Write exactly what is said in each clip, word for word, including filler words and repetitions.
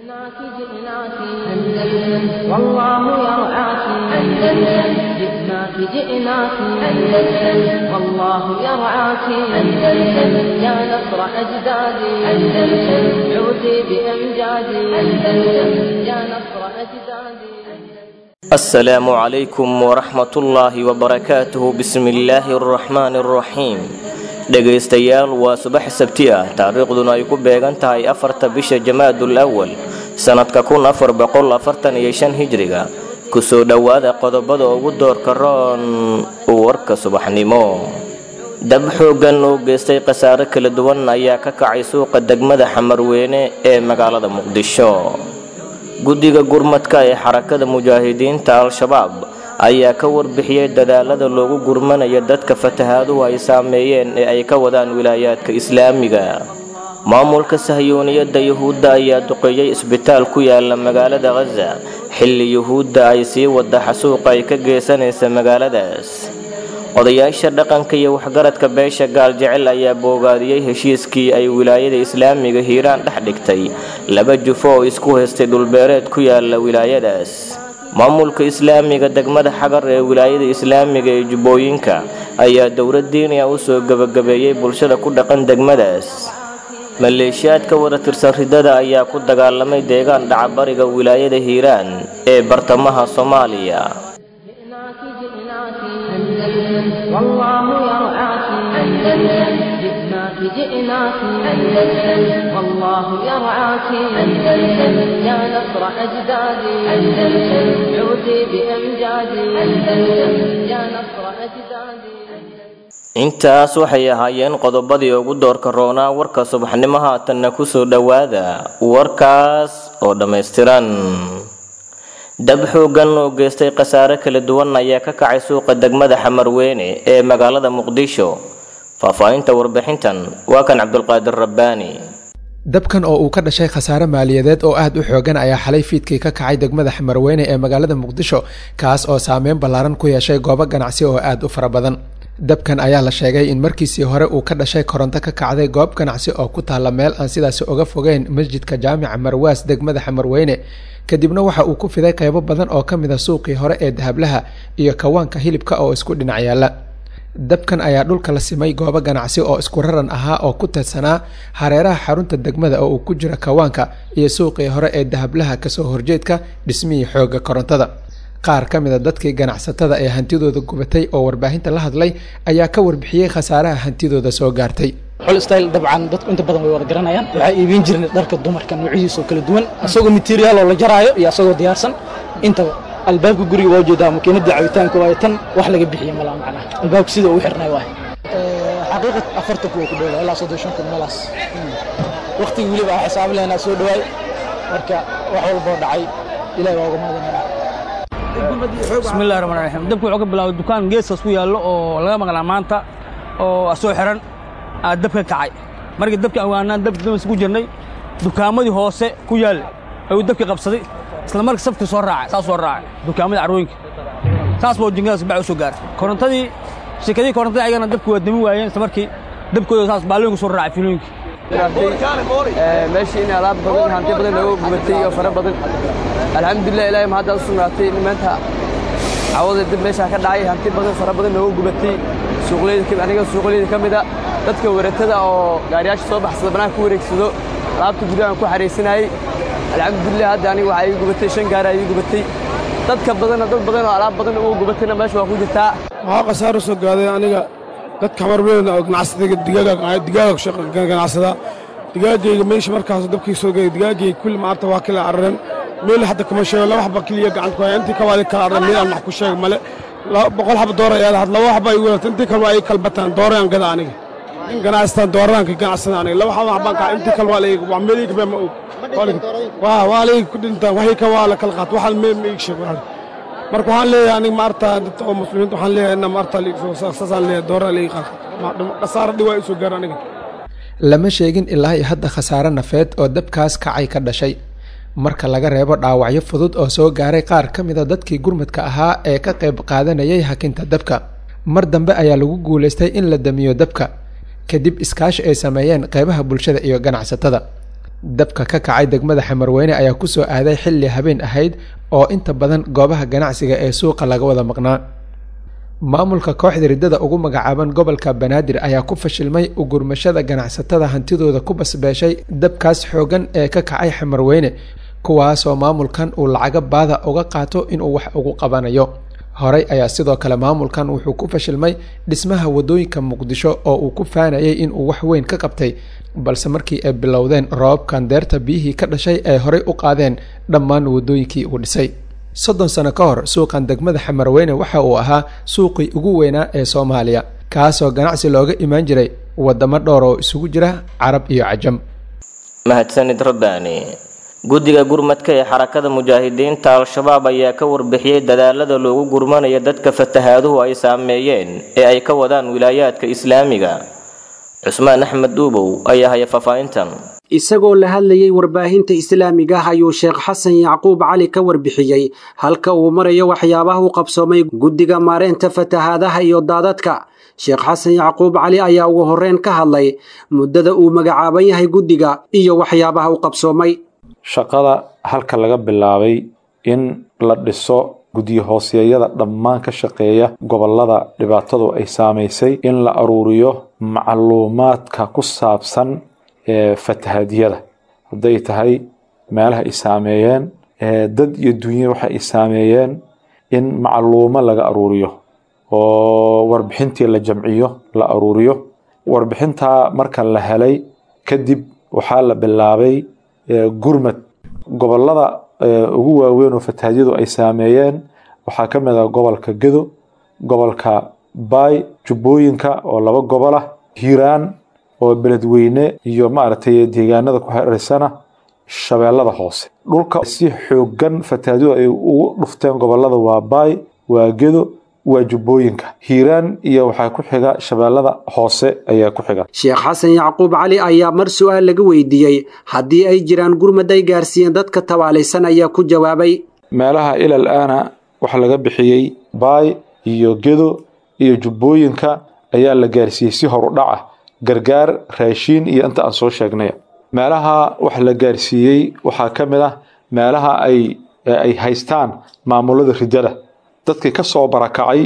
جئناك جئناك أندلس والله يرعاك أندلس جئناك جئناك أندلس والله يرعاك أندلس يا نصر أجدادي أندلس عودي بأمجادي أندلس يا نصر أجدادي. السلام عليكم ورحمة الله وبركاته. بسم الله الرحمن الرحيم. dhegaystayaal waa subax sabti ah taariikhduna ay ku beegan tahay afarta bisha Jamaadul Awwal sanadka kun afar boqol afartan iyo shan hijriga. ku soo dhawaada qodobada ugu doorka roon warka subaxnimo. dab xoogan oo geystay khasaare kala duwan ayaa ka kacay suuqa degmada Xamarweyne ee magaalada Muqdisho. guddiga gurmadka ee xarakada mujaahidiinta Al-Shabaab ayaa ka warbixiyay dadaalada loogu gurmanayo dadka fatahaaduhu ay saameeyeen ee ay ka wadaan wilaayaadka islaamiga. maamulka Sahyooniyadda Yuhuudda ayaa duqeeyay isbitaal ku yaala magaalada Gaza xilli Yuhuudda ay sii wada xasuuqa ay ka geysanaysa magaaladaas. odayaasha dhaqanka iyo waxgaradka beesha gaal jecel ayaa boogaadiyay heshiiskii ay wilaayada islaamiga Hiiraan dhex dhigtay laba jufo oo isku haystay dhulbeereed ku yaala wilaayadaas. maamulka islaamiga degmada Xagar ee wilaayada islaamiga ee Jubbooyinka ayaa dowlad diini ah u soo gabagabeeyay bulshada ku dhaqan degmadaas. maleeshiyaadka wada tirsan ridada ayaa ku dagaalamay deegaan dhaca bariga wilaayada Hiiraan ee bartamaha Soomaaliya. والله يرعاك أندلس جئناك جئناك أندلس والله يرعاك أندلس يا نصر أجدادي أندلس عودي بأمجادي أندلس يا نصر أجدادي. intaas waxay ahaayeen qodobadii ugu doorka roonaa warka subaxnimo. haatanna ku soo dhawaada warkaas oo dhammaystiran. dab xoogan oo geystay khasaare kala duwan ayaa ka kacay suuqa degmada Xamarweyne ee magaalada Muqdisho. faahfaahinta warbixintan waa kan Cabdulqaadir Rabbaani. dabkan oo uu ka dhashay khasaare maaliyadeed oo aad u xoogan ayaa xalay fiidkii ka kacay degmada Xamarweyne ee magaalada Muqdisho, kaas oo saameyn ballaaran ku yeeshay goobo ganacsi oo aad u fara badan. dabkan ayaa la sheegay in markiisii hore uu ka dhashay koronto ka kacday goob ganacsi oo ku taala meel aan sidaasi uga fogeyn masjidka jaamica Marwaas degmada Xamarweyne, kadibna waxa uu ku fiday qaybo badan oo ka mid ah suuqii hore ee dahablaha iyo kawaanka hilibka oo isku dhinac yaala. dabkan ayaa dhulka la simay goobo ganacsi oo isku raran ahaa oo ku tirsanaa hareeraha xarunta degmada oo uu ku jira kawaanka iyo suuqii hore ee dahablaha kasoo horjeedka dhismihii xooga korontada. qaar ka mid a dadkii ganacsatada ee hantidooda gubatay oo warbaahinta la hadlay ayaa ka warbixiyey khasaaraha hantidooda soo gaartay. xulstayl dabcan dadku inta badan way wada garanayaan. waxay iibin jirnay dharka dumarka noocyadiisa kala duwan, asagoo material oo la jaraayo iyo asagoo diyaarsan. inta albaabka guriga waa jeedaa makiinada cabitaanka waa tan wax laga bixiyo malaha macna albaabku sida uu xirnay waa ee xaqiiqad afartan ku dhow ilaa soddon kun meelaas. waqti waliba ah xisaab leena soo dhawaay marka wax walba dhacay ilaahay waa uga mahadnaq. بسم الله الرحمن الرحيم. dabku wuxuu ka bilaabay dukaan geesas ku yaalo oo laga maqlaa maanta oo soo xiran ah dabka kacay. markii dabka awaanaan dab dab isku jirnay dukaamadii hoose ku yaal ayuu dabka qabsaday, isla markii safku soo raacay saas soo raacay dukaamadii arooyinka saas buu jingaas baa soo gaaray. korontadii shirkadii korontada ayagana dabku waa dami waayeen, isla markii dabkooda saas baalooyinka soo raacay fiilooyinka. ee meeshii in alaab badan hanti badan oo gubatay oo fara badan. alxamdulillah ilaahay ma hadda sugnaatay nimaanta awooda dib meesha ka dhacay hanti badan fara badan oo gubatay. suuqleyda ka aniga suuqleyda kamida dadka waratada oo gaariyaasha soo baxsada banaan ku wareegsado alaabta gudaha ku xareysanay. alxamdulillah hadda aniga waxa ay gubatay shan gaari ay gubatay. dadka badan dad badan oo alaab badan oo gubatayna meesha waa ku jirtaa. waxa qasaaro soo gaaday aniga dadka Xamarweyne oo ganacsiga digaaga digaaga shaqo ganacsada digaagayga meesha markaas dabkii soo gaaday digaagay kulli maanta waa kala arran meel hadda kuma sheego laba xaba kaliya gacan ku hayay intii ka wada kala arran meel aan wax ku sheeg male boqol xaba door ay had laba xaba ay wada intii kale waa ay kalbataan door aan gada aniga in ganacsatan dooran ka ganacsan aniga laba xaba xaba ka intii kale waa leeyahay waa meel ka ma og waa waa leeyahay ku dhintaan waxay ka waa la kala qaat waxa meel ma ig sheeg marka waxaan leeyahay aniga maarta dadka oo muslimiinta waxaan leeyahay in maarta li soo saasaan leeyahay door ay qaat ma qasaar dhawaa isu gaar aniga. lama sheegin ilaa hadda khasaare nafeed oo dabkaas kacay ka dhashay, marka laga reebo dhaawacyo fudud oo soo gaaray qaar ka mid a dadkii gurmadka ahaa ee ka qayb qaadanayay hakinta dabka. mar dambe ayaa lagu guulaystay in la damiyo dabka kadib iskaashi ay sameeyeen qaybaha bulshada iyo ganacsatada. dabka ka kacay degmada xamarweyne ayaa kusoo aaday xilli habeen ahayd oo inta badan goobaha ganacsiga ee suuqa laga wada maqnaa. maamulka kooxda riddada ugu magacaaban gobolka banaadir ayaa ku fashilmay ugurmashada ganacsatada hantidooda ku basbeeshay dabkaas xoogan ee ka kacay xamarweyne, kuwaasoo maamulkan uu lacaga baada uga qaato inuu wax ugu qabanayo. horey ayaa sidoo kale maamulkan wuxuu ku fashilmay dhismaha wadooyinka muqdisho oo uu ku faanayay inuu wax weyn ka qabtay, balse markii ay bilowdeen roobabkan deerta biyihii ka dhashay ay horey u qaadeen dhammaan wadooyinkii uu dhisay. soddon sano ka hor suuqan degmada xamarweyne waxa uu ahaa suuqii ugu weynaa ee Soomaaliya, kaasoo ganacsi looga imaan jiray wadamo dhowr oo isugu jira Carab iyo Cajam. mahadsanid Rabbaani. guddiga gurmadka ee xarakada mujaahidiinta al-shabaab ayaa ka warbixiyay dadaalada loogu gurmanayo dadka fatahaaduhu ay saameeyeen ee ay ka wadaan wilaayaadka islaamiga. Cusmaan Axmed Duubow ayaa haya fafaahintan. isagoo la hadlayay warbaahinta islaamiga ah ayuu Sheekh Xasan Yacquub Cali ka warbixiyay halka uu marayo waxyaabaha uu qabsoomay guddiga maareynta fatahaadaha iyo daadadka. Sheekh Xasan Yacquub Cali ayaa ugu horreyn ka hadlay muddada uu magacaaban yahay guddiga iyo waxyaabaha uu qabsoomay. shaqada halka laga bilaabay in la dhiso guddiyo hooseeyada dhammaan ka shaqeeya gobolada dhibaatadu ay saameysay, in la aruuriyo macluumaadka ku saabsan ee fatahaadyada, hadday tahay meelaha ay saameeyeen, dad iyo dunya waxa ay saameeyeen, in macluumo laga aruuriyo oo warbixintii la jamciyo la aruuriyo. warbixintaa marka la helay kadib waxaa la bilaabay gurmad gobolada ugu waaweyn oo fatahaadyadu ay saameeyeen. waxaa ka mid ah gobolka Gedo, gobolka Baay, Jubbooyinka oo laba gobol ah, Hiiraan oo beledweyne iyo maaragtay deegaanada ku xiriirsana Shabeellada Hoose. dhulka si xoogan fatahaadyadu ay ugu dhufteen gobolada waa Baay, waa Gedo, waa Jubbooyinka. Hiiraan iyo waxaa ku xiga Shabeellada Hoose ayaa ku xiga. Sheekh Xasan Yacquub Cali ayaa mar su'aal laga weydiiyay haddii ay jiraan gurmad ay gaarsiiyeen dadka tabaalaysan ayaa ku jawaabay meelaha ilal aana waxa laga bixiyay Baay iyo Gedo iyo Jubbooyinka ayaa la gaarsiiyay si hor u dhac ah, gargaar raashin iyo inta aan soo sheegnay. meelaha wax la gaarsiiyay waxaa ka mid ah meelaha ay ay haystaan maamulada ridada, dadkii ka soo barakacay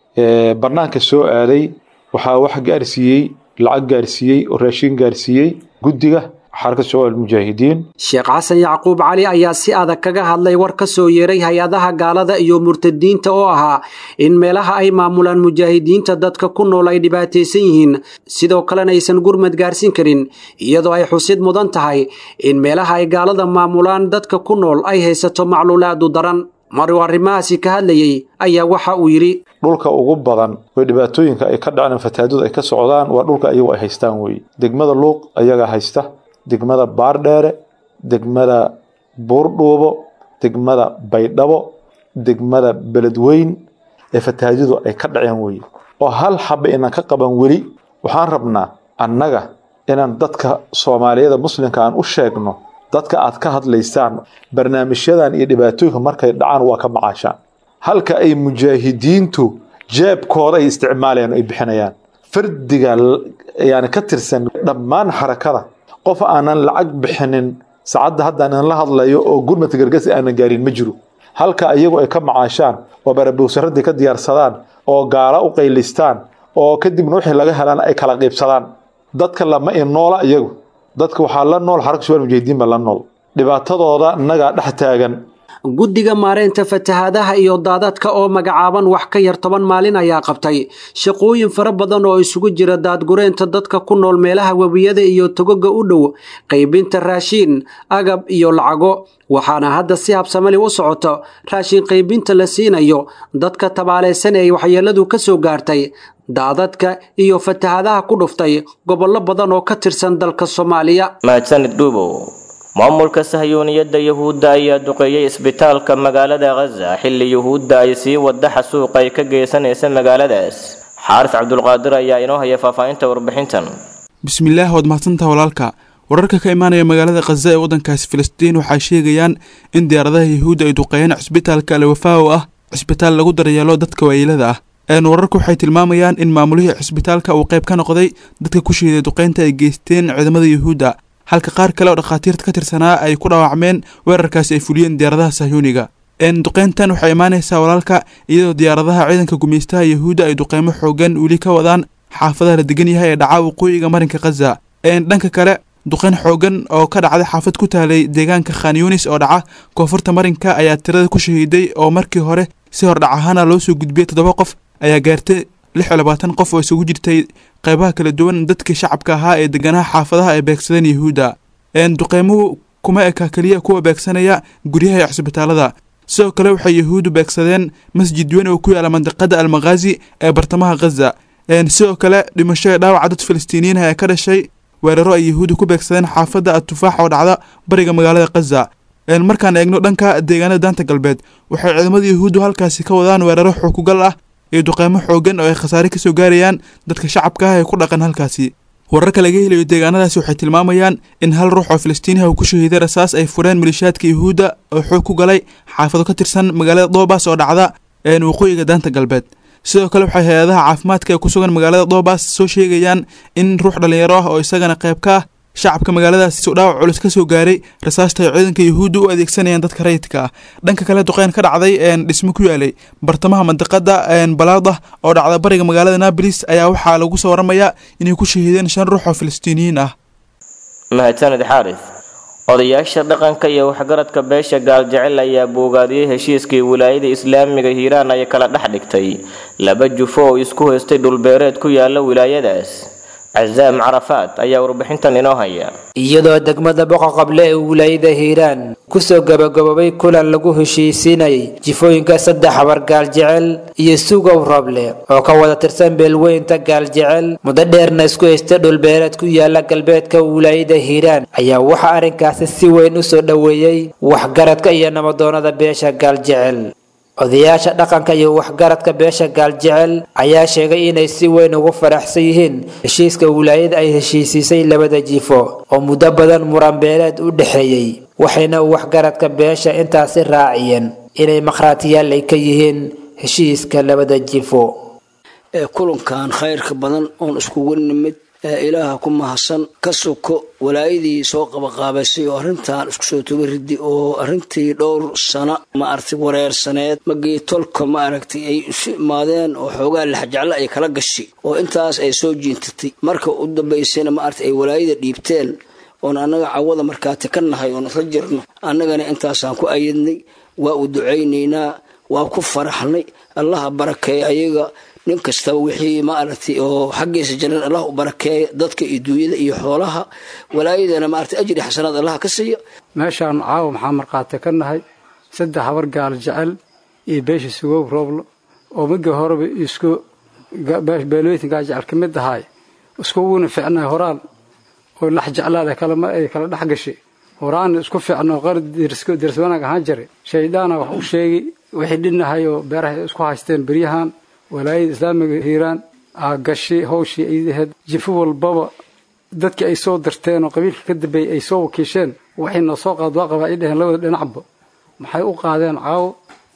ee barnaamijka soo aaday waxaa wax gaarsiiyay lacag gaarsiiyay oo raashin gaarsiiyay guddiga xarakada shabaab mujaahidiin. Sheekh Xasan Yacquub Cali ayaa si adag kaga hadlay war ka soo yeeray hay-adaha gaalada iyo murtadiinta oo ahaa in meelaha ay maamulaan mujaahidiinta dadka ku nool ay dhibaataysan yihiin, sidoo kalena aysan gurmad gaarsiin karin, iyadoo ay xusid mudan tahay in meelaha ay gaalada maamulaan dadka ku nool ay haysato macluulaad u daran. maruu arrimahaasi ka hadlayay ayaa waxa uu yiri dhulka ugu badan oo dhibaatooyinka ay ka dhacaan fatahaadada ay ka socdaan waa dhulka ayagu ay haystaan weey. degmada Luuq ayaga haysta, degmada Baardheere, degmada Buurdhuubo, degmada Baydhabo, degmada Beledweyn ee fatahaadadu ay ka dhaceen weey. oo hal xabba inaan ka qaban weli waxaan rabnaa annaga inaan dadka Soomaaliyeed muslimka aan u sheegno dadka aad ka hadlaysaan barnaamijyadan iyo dhibaatooyinka markay dhacaan waa ka macaashaan, halka ay mujaahidiintu jeebkooda ay isticmaalayaan ay bixinayaan. fardiga yani ka tirsan dhammaan xarakada qof aanan lacag bixinin saacadda hadda aan la hadlayo oo gurmad gargaar aanan gaarin ma jiro, halka ayagu ay ka macaashaan oo barabowsaradii ka diyaarsadaan oo gaala u qaylistaan oo kadibna wixii laga helaan ay kala qaybsadaan. dadka lama in noola iyagu dadka waxaa la nool xarakada shabaab mujaahidiin ba la nool, dhibaatadooda naga dhex taagan. guddiga maareynta fatahaadaha iyo daadadka oo magacaaban wax ka yar toban maalin ayaa qabtay shaqooyin fara badan oo isugu jira daadgureynta dadka ku nool meelaha webiyada iyo togoga u dhow, qaybinta raashin, agab iyo lacago. waxaana hadda si habsamali u socoto raashin qaybinta la siinayo dadka tabaalaysan ee waxyeeladu ka soo gaartay daadadka iyo fatahaadaha ku dhuftay gobollo badan oo ka tirsan dalka Soomaaliya. mahadsanid Duubow. maamulka Sahyooniyadda Yahuudda ayaa duqeeyay isbitaalka magaalada Gaza xilli Yahuudda ay sii wada xasuuq ay ka geysanaysa magaaladaas. Xaaris Cabdulqaadir ayaa inoo haya faafahinta warbixintan. bismillaah wad mahadsantahay walaalka. wararka ka imaanaya magaalada Gaza ee wadankaas Filistiin waxay sheegayaan in diyaaradaha Yahuudda ay duqeeyeen isbitaalka Al-Wafaa oo ah isbitaal lagu daryeelo dadka waayeelada ah. een wararku waxay tilmaamayaan in maamulihii isbitaalka uu qayb ka noqday dadka ku shiiday duqeynta ay geysteen ciidamada Yahuudda. halka qaar kale oo dhakhaatiirta ka tirsanaa ay ku dhaawacmeen weerarkaasi ay fuliyeen diyaaradaha sahyuuniga duqeyntan waxay imaanaysaa walaalka iyadoo diyaaradaha ciidanka gumeystaha yahuudda ay duqeymo xoogan weli ka wadaan xaafadaha la degan yahay ee dhaca waqooyiga marinka khaza dhanka kale duqeyn xoogan oo ka dhacday xaafad ku taalay deegaanka khan yunis oo dhaca koonfurta marinka ayaa tirada ku shahiiday oo markii hore si hordhac ahaana loo soo gudbiyey toddoba qof ayaa gaartay lix iyo labaatan qof oo isugu jirtay qaybaha kala duwan dadkii shacabka ahaa ee deganaha xaafadaha ay beegsadeen yahuudda duqeymuhu kuma eka keliya kuwa beegsanaya guryaha iyo cisbitaalada sidoo kale waxay yahuuddu beegsadeen masjid weyn oo ku yaala mandiqada almakhaazi ee bartamaha khaza sidoo kale dhimasho ee dhaawaca dad falastiiniyiin ah ee ka dhashay weeraro ay yahuuddu ku beegsadeen xaafadda atufaax oo dhacda bariga magaalada khaza markaan eegno dhanka deegaanada daanta galbeed waxay ciidamada yahuuddu halkaasi ka wadaan weeraro xukugal ah iyo duqeymo xoogan oo ay khasaare ka soo gaarayaan dadka shacabka ah ee ku dhaqan halkaasi wararka laga helayo deegaanadaasi waxay tilmaamayaan in hal ruux oo falastiiniha uu ku shahiiday rasaas ay fureen malishaadka yahuudda oo xoog ku galay xaafado ka tirsan magaalada doobas oo dhacda waqooyiga daanta galbeed sidoo kale waxay hay-adaha caafimaadka ee ku sugan magaalada doobas soo sheegayaan in ruux dhallinyaro ah oo isagana qayb ka ah shacabka magaaladaasi soo dhaawac culus ka soo gaaray rasaasta ay ciidanka yahuudda u adeegsanayaan dadka rayidka ah dhanka kale duqeyn ka dhacday dhismo ku yaalay bartamaha mandiqada balaadah oo dhacda bariga magaalada naablis ayaa waxaa lagu soo waramayaa inay ku shahiideen shan ruux oo falastiiniyiin ah mahadsanid xaaris odayaasha dhaqanka iyo waxgaradka beesha gaaljecel ayaa boogaadiyey heshiiskii wilaayada islaamiga hiiraan ay kala dhex dhigtay laba jufo oo isku haystay dhulbeereed ku yaala wilaayadaas عزام عرفات ayaa warbixintan inoo haya iyadoo degmada boqoqable ee wilaayada hiiraan kusoo gabagabay kulan lagu heshiisinayay jifooyinka saddex habar gaaljecel iyo suugow roble oo ka wada tirsan beelweynta gaaljecel muddo dheerna isku haysta dhulbeereed ku yaala galbeedka wilaayada hiiraan ayaa waxa arrinkaasi si weyn u soo dhaweeyay waxgaradka iyo nabadoonada beesha gaaljecel odayaasha dhaqanka iyo waxgaradka beesha gaaljecel ayaa sheegay inay si weyn ugu faraxsan yihiin heshiiska wilaayada ay heshiisisay labada jifo oo muddo badan muran beeleed u dhaxeeyay waxayna waxgaradka beesha intaasi raaciyeen inay maqraatiyaal ay ka yihiin heshiiska labada jifo ee kulankan khayrka badan oon iskugu nimid ee ilaaha ku mahadsan ka soko walaayadii soo qabaqaabaysay oo arrintan isku soo toga ridi oo arrintii dhowr sano ma aragtay wareersaneed magii tolka ma aragtay ay isu imaadeen oo xoogaa laxjecla ay kala gashay oo intaas ay soo jiintatay marka u dambaysayna ma aragtay ay walaayada dhiibteen oon annaga cawada markaati ka nahay oon isla jirno annagana intaasaan ku ayadnay waa u ducaynaynaa waa ku faraxnay allaha barakeeya ayaga nin kastaba wixii ma aragtay oo xaggiisa jalan allah u barakeeyo dadka iyo duunyada iyo xoolaha walaayadana ma aragtay ajri xasanaad allah ka siiyo meeshaan caawa maxaa marqaati ka nahay saddex habar gaal jecel iyo beesha sugow rooblo oo migi horeba isku beelweynta gaal jecel ka mid ahaay iskuguna fiicnay horaan oo lax jeclaada kalama ay kala dhex gashay horaan isku fiicnoo qar dirs wanaag ahaan jiray shaydaana wax u sheegay wixii dhinahay oo beeraha isku haysteen beryahan walaayada islaamiga hiiraan aa gashay hawshii aydaheed jifo walbaba dadkii ay soo dirteen oo qabiilka ka dambeeyey ay soo wakiisheen waxay noo soo qaad waa qabaa ay dhaheen labada dhinacba maxay u qaadeen caawo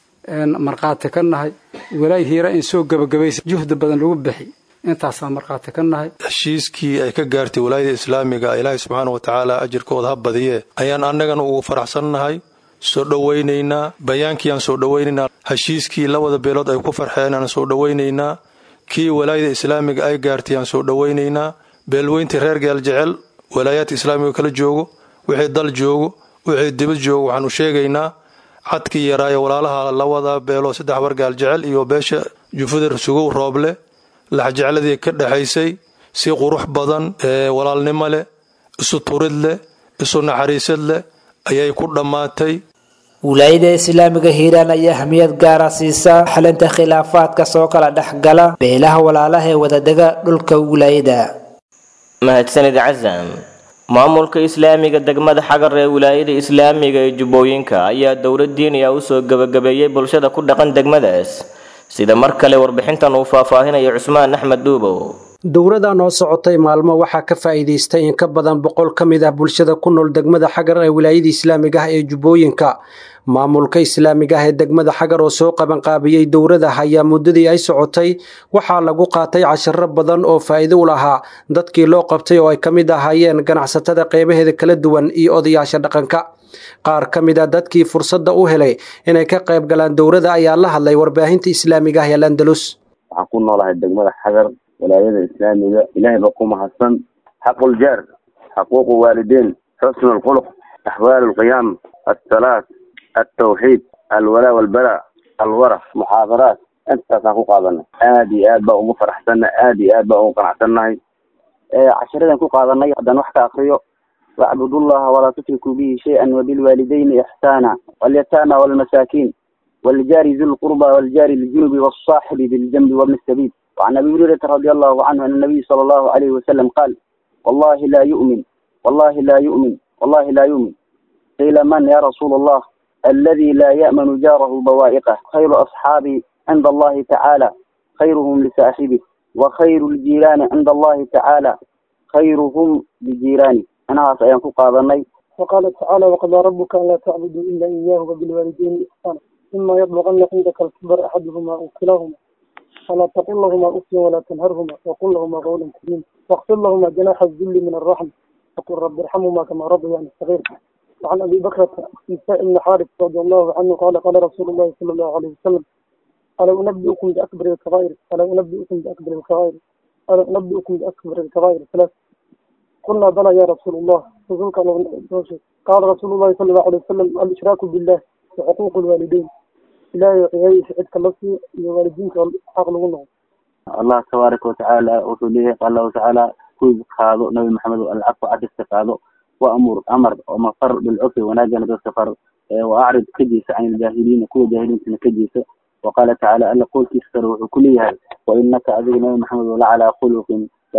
marqaati ka nahay walaayada hiiraan in soo gabagabaysa juhda badan lagu bixi intaasaa marqaati ka nahay heshiiskii ay ka gaartay walaayada islaamiga ilaahay subxaana wa tacaala ajirkooda ha badiye ayaan annagana ugu faraxsannahay soo dhowaynaynaa bayaankiiaan soo dhowaynaynaa heshiiskii labada beelood ay ku farxeen aan soo dhowaynaynaa kii walaayada islaamiga ay gaartay aan soo dhowaynaynaa beelweyntii reer gaaljecel walaayaadka islaamiga kala joogo wixii dal joogo wixii dibad joogo waxaanu sheegaynaa cadkii yaraayo walaalaha labada beelood saddex habar gaaljecel iyo beesha jufada sugow rooble laxjecladii ka dhexaysay si qurux badan ee walaalnimo leh isu turid leh isu naxariisad leh ayay ku dhammaatay wilaayada islaamiga hiiraan ayaa ahmiyad gaara siisa xalinta khilaafaadka soo kala dhexgala beelaha walaalaha ee wadadega dhulka wilaayada mahadsanid cazam maamulka islaamiga degmada xagar ee wilaayada islaamiga ee jubbooyinka ayaa dowlad diiniya u soo gabagabeeyey bulshada ku dhaqan degmadaas sida mar kale warbixintan uu faahfaahinayo cusmaan axmed duubow dowladda noo socotay maalmo waxaa ka faa'iidaystay in ka badan boqol ka mid ah bulshada ku nool degmada xagar ee wilaayada islaamiga ah ee jubbooyinka maamulka islaamiga ah ee degmada xagar oo soo qabanqaabiyey dowrada ayaa muddadii ay socotay waxaa lagu qaatay casharo badan oo faa'iido u lahaa dadkii loo qabtay oo ay ka mid ahaayeen ganacsatada qeybaheeda kala duwan iyo odayaasha dhaqanka qaar ka mid a dadkii fursadda u helay inay ka qayb galaan dowrada ayaa la hadlay warbaahinta islaamiga ah ee Andalus. waxaan ku noolahay degmada xagar walaayada islaamiga ilaahay ba ku mahadsan xaqul jaar حقوق والدين حسن الخلق أحوال القيام الصلاة التوحيد الولاء والبراء الورع محاضرات أنت حقوق هذا آدي آبا ومفرح سنة آدي آبا وقنع سنة عشرين حقوق هذا هذا نحكي أخريه واعبدوا الله ولا تشركوا به شيئا وبالوالدين إحسانا واليتامى والمساكين والجار ذي القربى والجار الجنب والصاحب بالجنب وابن السبيل. وعن أبي هريرة رضي الله عنه أن النبي صلى الله عليه وسلم قال والله لا يؤمن والله لا يؤمن والله لا يؤمن. قيل من يا رسول الله؟ الذي لا يأمن جاره بوائقه. خير أصحابي عند الله تعالى خيرهم لصاحبه وخير الجيران عند الله تعالى خيرهم لجيرانه. أنا سأنفق هذا النبي. وقال تعالى وقضى ربك أن لا تعبدوا إلا إياه وبالوالدين إحسانا إما يبلغن عندك الكبر أحدهما أو كلاهما فلا تقل لهما أف ولا تنهرهما وقل لهما قولا كريما واغفر لهما جناح الذل من الرحم وقل رب ارحمهما كما ربياني صغيرا. وعن أبي بكر نساء بن حارث رضي الله عنه قال قال رسول الله صلى الله عليه وسلم ألا أنبئكم بأكبر الكبائر ألا أنبئكم بأكبر الكبائر ألا أنبئكم بأكبر الكبائر ثلاث. قلنا بلى يا رسول الله قال رسول الله صلى الله عليه وسلم الإشراك بالله وحقوق الوالدين لا يعيش عدك اللصي لوالدينك حق لهم. الله تبارك وتعالى وصليه قال الله تعالى كل هذا نبي محمد العفو عد استفاده وأمر أمر ومفر بالعفو وناجنا بالسفر وأعرض كجيس عن الجاهلين كل جاهلين كجيس. وقال تعالى ألا قول كسروا كلها وإنك عزيز نبي محمد ولا على خلق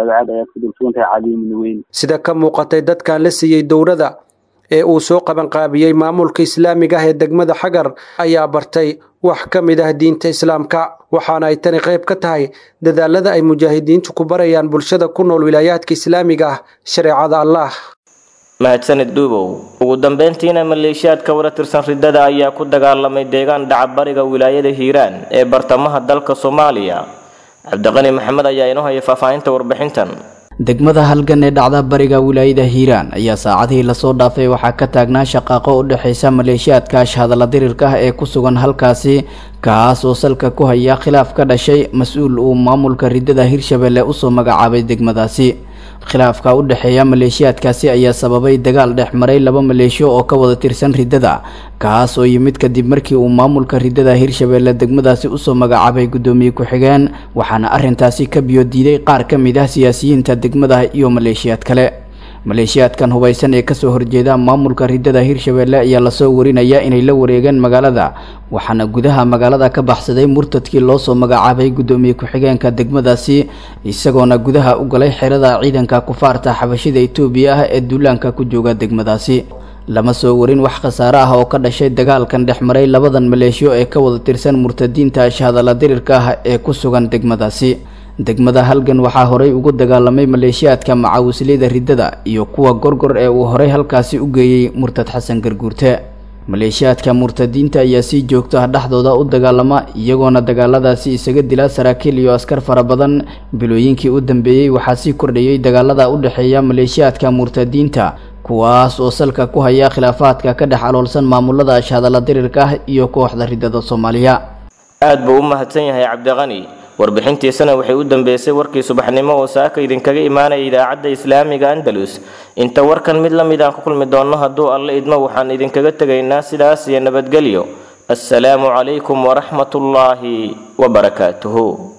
sida ka muuqatay dadkan la siiyey dowrada ee uu soo qaban qaabiyey maamulka islaamiga ah ee degmada xagar ayaa bartay wax ka mid ah diinta islaamka waxaana ay tani qayb ka tahay dadaalada ay mujaahidiintu ku barayaan bulshada ku nool wilaayaadka islaamiga ah shareecada Allah. mahadsanid dhuubow. ugu dambeyntiina maleeshiyaadka wada tirsan ridada ayaa ku dagaalamay deegaan dhacbariga wilaayada Hiiraan ee bartamaha dalka Soomaaliya. cabdiqani maxamed ayaa inoo haya faahfaahinta warbixintan. degmada halgan ee dhacda bariga wilaayada Hiiraan ayaa saacadihii la soo dhaafay waxaa ka taagnaa shaqaaqo u dhaxaysa maleeshiyaadka ashhadala dirirka ah ee ku sugan halkaasi kaas oo salka ku haya khilaaf ka dhashay mas'uul uu maamulka ridada Hirshabelle u soo magacaabay degmadaasi. khilaafka u dhaxeeya maleeshiyaadkaasi ayaa sababay dagaal dhex maray laba maleeshiyo oo ka wada tirsan ridada kaas oo yimid kadib markii uu maamulka ridada Hirshabelle degmadaasi u soo magacaabay gudoomiye ku-xigeen waxaana arrintaasi ka biyo diiday qaar ka mid ah siyaasiyiinta degmada iyo maleeshiyaad kale. maleeshiyaadkan hubaysan ee kasoo horjeeda maamulka ridada Hirshabelle ayaa la soo warinaya inay la wareegeen magaalada waxaana gudaha magaalada ka baxsaday murtadkii loo soo magacaabay gudoomiye ku-xigeenka degmadaasi isagoona gudaha u galay xerada ciidanka kufaarta xabashida Itoobiya ah ee duulaanka ku jooga degmadaasi. lama soo warin wax khasaare ah oo ka dhashay dagaalkan dhex maray labadan maleeshiyo ee ka wada tirsan murtadiinta ashhadala dirirka ah ee ku sugan degmadaasi. degmada halgan waxaa horay ugu dagaalamay maleeshiyaadka macawisleyda ridada iyo kuwa gorgor ee uu horay halkaasi u geeyey murtad xasan garguurte. maleeshiyaadka murtadiinta ayaa si joogto ah dhaxdooda u dagaalama iyagoona dagaaladaasi isaga dila saraakiil iyo askar fara badan. bilooyinkii u dambeeyey waxaa sii kordhayay dagaalada u dhaxeeya maleeshiyaadka murtadiinta kuwaas oo salka ku haya khilaafaadka ka dhex aloolsan maamulada ashhadala dirirka ah iyo kooxda ridada Soomaaliya. aad buu u mahadsan yahay cabdiqani. warbixintiisana waxay u dambeysay warkii subaxnimo oo saaka idinkaga imaanaya idaacadda islaamiga Andalus. inta warkan mid la mid ah ku kulmi doono hadduu Alle idmo waxaan idinkaga tegaynaa sidaas iyo nabadgelyo. assalaamu calaykum waraxmatullaahi wabarakaatuhu.